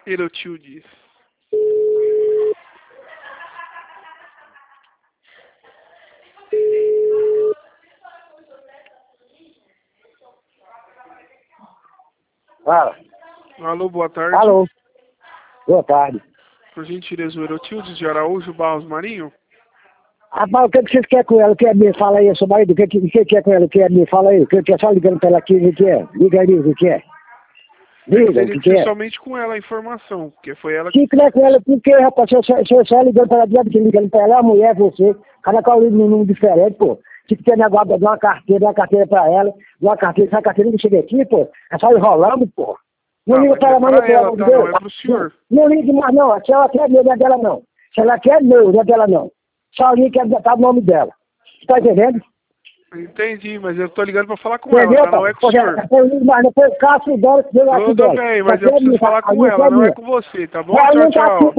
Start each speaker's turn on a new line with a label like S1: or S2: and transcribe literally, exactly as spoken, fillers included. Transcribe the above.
S1: Erotildes.
S2: Fala.
S1: Alô, boa tarde.
S2: Alô. Boa tarde.
S1: Por gentileza, o Erotildes de Araújo Barros Marinho?
S2: Rapaz, o que, que vocês querem com ela? O que é minha? Fala aí, seu marido. O que, que, que quer com ela? O que é minha? Fala aí. O que, que é só ligando pra ela aqui? O que é? Liga aí, o que é?
S1: Eu
S2: Diga, o
S1: teria
S2: que,
S1: que
S2: que
S1: ser
S2: é?
S1: somente com ela a informação, porque foi ela que...
S2: Se quiser com ela, por que, rapaz? Se eu só, se eu só ligando pra ela, diabo que ligando pra ela, a mulher, você. Cada qual liga num número diferente, pô. Se quiser negócio de uma carteira, uma carteira pra ela, uma carteira, essa carteira que chega aqui, pô, é só enrolando, pô. Não
S1: Ah,
S2: liga
S1: mas
S2: pra
S1: é
S2: ela, mais,
S1: pra
S2: pelo
S1: ela,
S2: amor de
S1: tá? Não
S2: Deus.
S1: é pro senhor.
S2: Não, não ligue mais, não. Se ela quer meu, não é dela, não. Se ela quer meu, não é dela, não. Só liga que tá o nome dela. Você tá entendendo?
S1: Entendi, mas eu tô ligando pra falar com
S2: Entendeu,
S1: ela, tá? Não é com o
S2: Porque
S1: senhor.
S2: eu ligo mais, depois eu caço dela, deu aqui
S1: Tudo
S2: dela.
S1: bem,
S2: Só
S1: mas eu
S2: quer
S1: preciso
S2: minha,
S1: falar
S2: a
S1: com
S2: minha
S1: ela,
S2: é
S1: não é
S2: minha.
S1: com você, tá bom?
S2: Ela
S1: Tchau,
S2: não tá aqui,
S1: tchau.